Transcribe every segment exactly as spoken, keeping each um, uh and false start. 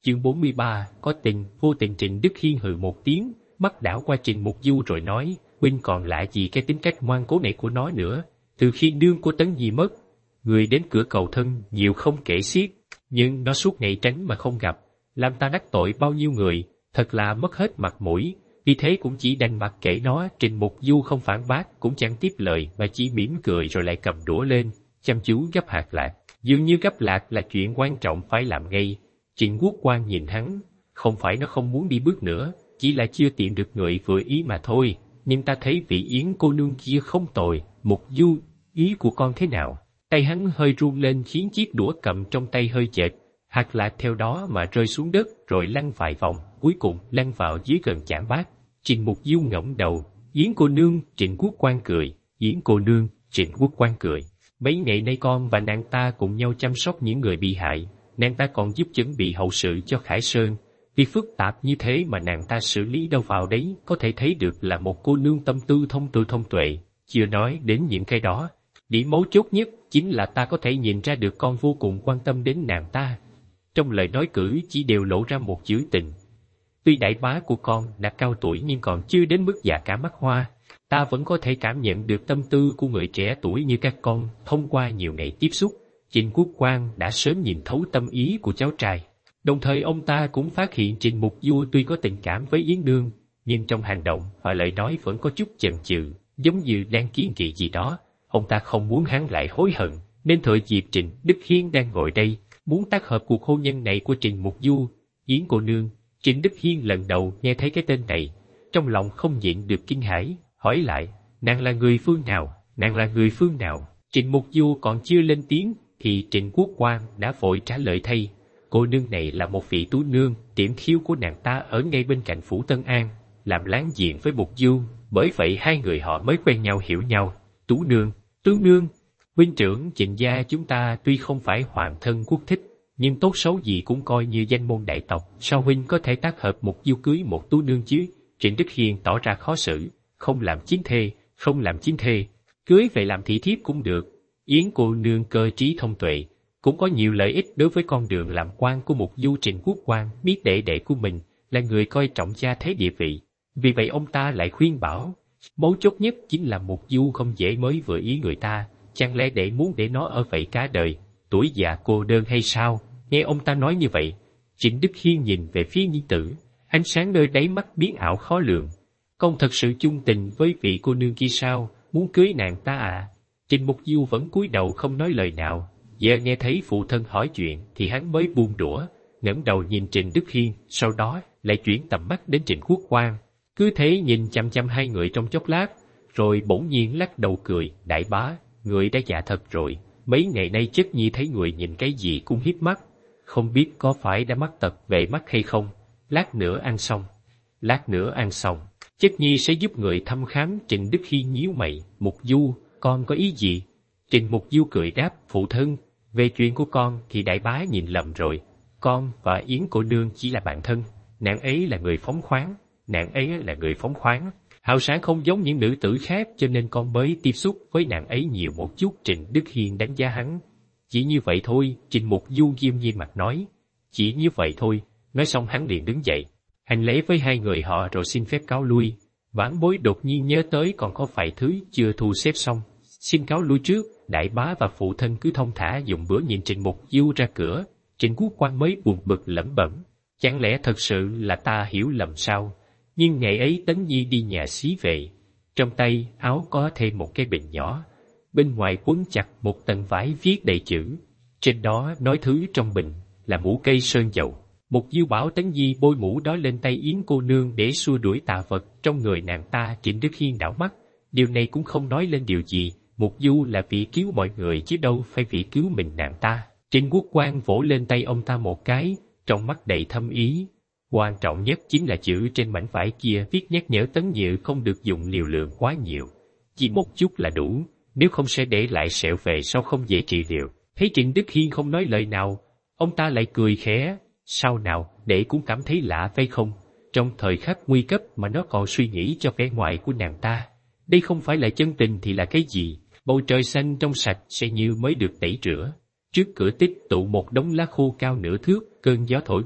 Chương bốn mươi ba, có tình, vô tình. Trịnh Đức Hiên hừ một tiếng, mắt đảo qua Trịnh Mục Du rồi nói, huynh còn lạ gì cái tính cách ngoan cố này của nó nữa. Từ khi nương của Tấn Nhi mất, người đến cửa cầu thân nhiều không kể xiết, nhưng nó suốt ngày tránh mà không gặp, làm ta đắc tội bao nhiêu người, thật là mất hết mặt mũi. Vì thế cũng chỉ đành mặc kệ nó. Trịnh Mục Du không phản bác, cũng chẳng tiếp lời, mà chỉ mỉm cười rồi lại cầm đũa lên, chăm chú gắp hạt lạc. Dường như gắp lạc là chuyện quan trọng phải làm ngay. Trịnh Quốc Quang nhìn hắn, không phải nó không muốn đi bước nữa, chỉ là chưa tìm được người vừa ý mà thôi. Nhưng ta thấy vị Yến cô nương kia không tồi. Mục Du, ý của con thế nào? Tay hắn hơi run lên khiến chiếc đũa cầm trong tay hơi chệch, hạt lạc theo đó mà rơi xuống đất rồi lăn vài vòng, cuối cùng lăn vào dưới gần chảng bát. Trịnh Mục Du ngẩng đầu, Yến cô nương. Trịnh Quốc Quang cười, Yến cô nương. Trịnh Quốc Quang cười, mấy ngày nay con và nàng ta cùng nhau chăm sóc những người bị hại, nàng ta còn giúp chuẩn bị hậu sự cho Khải Sơn. Việc phức tạp như thế mà nàng ta xử lý đâu vào đấy, có thể thấy được là một cô nương tâm tư thông tư thông tuệ. Chưa nói đến những cái đó, điểm mấu chốt nhất chính là ta có thể nhìn ra được con vô cùng quan tâm đến nàng ta. Trong lời nói cử chỉ đều lộ ra một chữ tình. Tuy đại bá của con đã cao tuổi nhưng còn chưa đến mức già cả mắt hoa, ta vẫn có thể cảm nhận được tâm tư của người trẻ tuổi như các con thông qua nhiều ngày tiếp xúc. Trịnh Quốc Quang đã sớm nhìn thấu tâm ý của cháu trai. Đồng thời ông ta cũng phát hiện Trịnh Mục Du tuy có tình cảm với Yến nương, nhưng trong hành động và lời nói vẫn có chút chần chừ, giống như đang kiêng kỵ gì đó. Ông ta không muốn hắn lại hối hận, nên thời dịp Trịnh Đức Hiên đang ngồi đây, muốn tác hợp cuộc hôn nhân này của Trịnh Mục Du, Yến cô nương. Trịnh Đức Hiên lần đầu nghe thấy cái tên này, trong lòng không nhịn được kinh hãi, hỏi lại, nàng là người phương nào, nàng là người phương nào? Trịnh Mục Du còn chưa lên tiếng, thì Trịnh Quốc Quang đã vội trả lời thay, cô nương này là một vị tú nương, tiệm khiêu của nàng ta ở ngay bên cạnh phủ Tân An, làm láng giềng với Mục Du, bởi vậy hai người họ mới quen nhau hiểu nhau. Tú nương, tú nương, huynh trưởng Trịnh gia chúng ta tuy không phải hoàng thân quốc thích, nhưng tốt xấu gì cũng coi như danh môn đại tộc, sao huynh có thể tác hợp Mục Du cưới một tú nương chứ? Trịnh Đức Hiên tỏ ra khó xử, không làm chính thê, không làm chính thê, cưới về làm thị thiếp cũng được. Yến cô nương cơ trí thông tuệ, cũng có nhiều lợi ích đối với con đường làm quan của Mục Du. Trịnh Quốc Quang biết đệ đệ của mình là người coi trọng gia thế địa vị, vì vậy ông ta lại khuyên bảo, mấu chốt nhất chính là Mục Du không dễ mới vừa ý người ta, chẳng lẽ đệ muốn để nó ở vậy cả đời, tuổi già cô đơn hay sao? Nghe ông ta nói như vậy, Trịnh Đức Hiên nhìn về phía nhi tử, ánh sáng nơi đáy mắt biến ảo khó lường. Con thật sự chung tình với vị cô nương kia sao? Muốn cưới nàng ta à? Trịnh Mục Du vẫn cúi đầu không nói lời nào. Giờ nghe thấy phụ thân hỏi chuyện thì hắn mới buông đũa, ngẩng đầu nhìn Trịnh Đức Hiên, sau đó lại chuyển tầm mắt đến Trịnh Quốc Quang. Cứ thế nhìn chăm chăm hai người trong chốc lát, rồi bỗng nhiên lắc đầu cười, đại bá, người đã già thật rồi, mấy ngày nay chất nhi thấy người nhìn cái gì cũng hiếp mắt, không biết có phải đã mắc tật về mắt hay không. Lát nữa ăn xong, lát nữa ăn xong, chất nhi sẽ giúp người thăm khám. Trịnh Đức Hiên nhíu mày, Mục Du, con có ý gì? Trịnh Mục Du cười đáp, phụ thân, về chuyện của con thì đại bá nhìn lầm rồi, con và Yến cô nương chỉ là bạn thân, nàng ấy là người phóng khoáng, nàng ấy là người phóng khoáng, hào sáng không giống những nữ tử khác, cho nên con mới tiếp xúc với nàng ấy nhiều một chút. Trịnh Đức Hiên đánh giá hắn, chỉ như vậy thôi. Trịnh Mục Du nghiêm nghiêm mặt nói, chỉ như vậy thôi. Nói xong hắn liền đứng dậy, hành lễ với hai người họ rồi xin phép cáo lui. Vãn bối đột nhiên nhớ tới còn có vài thứ chưa thu xếp xong, xin cáo lui trước. Đại bá và phụ thân cứ thông thả dùng bữa. Nhìn Trịnh Mục Du ra cửa, Trịnh Quốc Quang mới buồn bực lẩm bẩm, chẳng lẽ thật sự là ta hiểu lầm sao? Nhưng ngày ấy Tấn Nhi đi nhà xí về, trong tay áo có thêm một cái bình nhỏ, bên ngoài quấn chặt một tầng vải viết đầy chữ, trên đó nói thứ trong bình là mũ cây sơn dầu. Mục Du bảo Tấn Nhi bôi mũ đó lên tay Yến cô nương để xua đuổi tà vật trong người nàng ta. Trịnh Đức Hiên đảo mắt, điều này cũng không nói lên điều gì. Mục Du là vì cứu mọi người chứ đâu phải vì cứu mình nàng ta. Trịnh Quốc Quang vỗ lên tay ông ta một cái, trong mắt đầy thâm ý. Quan trọng nhất chính là chữ trên mảnh vải kia viết nhắc nhở Tấn Nhự không được dùng liều lượng quá nhiều, chỉ một chút là đủ, nếu không sẽ để lại sẹo về sau không dễ trị liệu. Thấy Trịnh Đức Hiên không nói lời nào, ông ta lại cười khẽ, sao nào, đệ cũng cảm thấy lạ phải không? Trong thời khắc nguy cấp mà nó còn suy nghĩ cho vẻ ngoài của nàng ta, đây không phải là chân tình thì là cái gì? Bầu trời xanh trong sạch sẽ như mới được tẩy rửa. Trước cửa tích tụ một đống lá khô cao nửa thước, cơn gió thổi qua,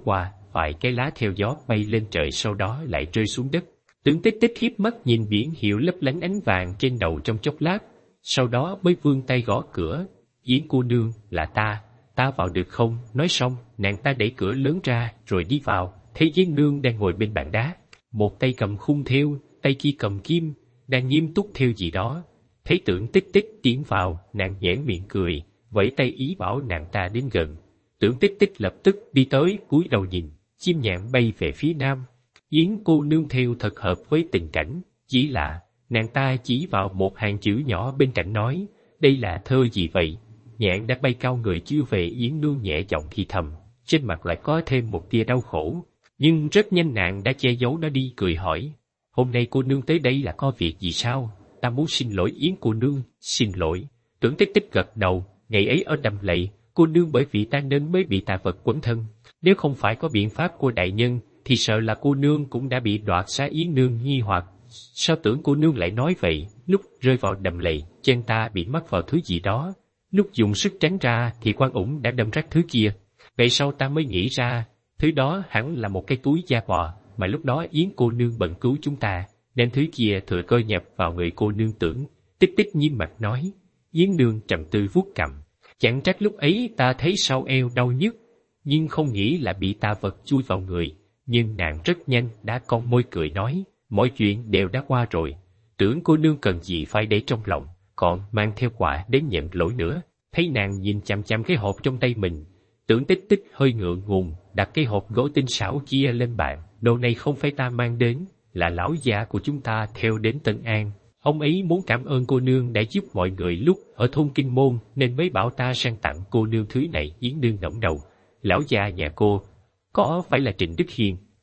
vài cái lá theo gió bay lên trời sau đó lại rơi xuống đất. Tưởng Tích Tích hiếp mắt nhìn biển hiệu lấp lánh ánh vàng trên đầu trong chốc lát, sau đó mới vươn tay gõ cửa. Yến cô nương, là ta, ta vào được không? Nói xong, nàng ta đẩy cửa lớn ra rồi đi vào, thấy Yến nương đang ngồi bên bàn đá, một tay cầm khung thêu, tay kia cầm kim, đang nghiêm túc thêu gì đó. Thấy Tưởng Tích Tích tiến vào, nàng nhoẻn miệng cười, vẫy tay ý bảo nàng ta đến gần. Tưởng Tích Tích lập tức đi tới, cúi đầu nhìn, chim nhạn bay về phía nam. Yến cô nương thêu thật hợp với tình cảnh, chỉ lạ, nàng ta chỉ vào một hàng chữ nhỏ bên cạnh nói, đây là thơ gì vậy? Nhạn đã bay cao người chưa về, Yến nương nhẹ giọng thì thầm, trên mặt lại có thêm một tia đau khổ, nhưng rất nhanh nàng đã che giấu nó đi, cười hỏi, hôm nay cô nương tới đây là có việc gì sao? Ta muốn xin lỗi Yến cô nương. Xin lỗi. Tưởng Tích Tích gật đầu, ngày ấy ở Đầm Lầy, cô nương bởi vì ta nên mới bị tà vật quấn thân, nếu không phải có biện pháp của đại nhân, thì sợ là cô nương cũng đã bị đoạt xá. Yến nương nghi hoặc, sao tưởng cô nương lại nói vậy? Lúc rơi vào Đầm Lầy, chân ta bị mắc vào thứ gì đó, lúc dùng sức tránh ra thì Quan Ủng đã đâm rách thứ kia, vậy sau ta mới nghĩ ra, thứ đó hẳn là một cái túi da bò, mà lúc đó Yến cô nương bận cứu chúng ta, nên thứ kia thừa cơ nhập vào người cô nương. Tưởng Tích Tích nghiêm mặt nói. Yến nương trầm tư vuốt cằm, chẳng trách lúc ấy ta thấy sau eo đau nhức, nhưng không nghĩ là bị tà vật chui vào người. Nhưng nàng rất nhanh đã cong môi cười nói, mọi chuyện đều đã qua rồi, Tưởng cô nương cần gì phải để trong lòng, còn mang theo quả đến nhận lỗi nữa. Thấy nàng nhìn chằm chằm cái hộp trong tay mình, Tưởng Tích Tích hơi ngượng ngùng, đặt cái hộp gỗ tinh xảo kia lên bàn. Đồ này không phải ta mang đến, là lão già của chúng ta theo đến Tân An. Ông ấy muốn cảm ơn cô nương đã giúp mọi người lúc ở thôn Kinh Môn, nên mới bảo ta sang tặng cô nương thứ này. Yến nương ngẩng đầu, lão già nhà cô có phải là Trịnh Đức Hiền?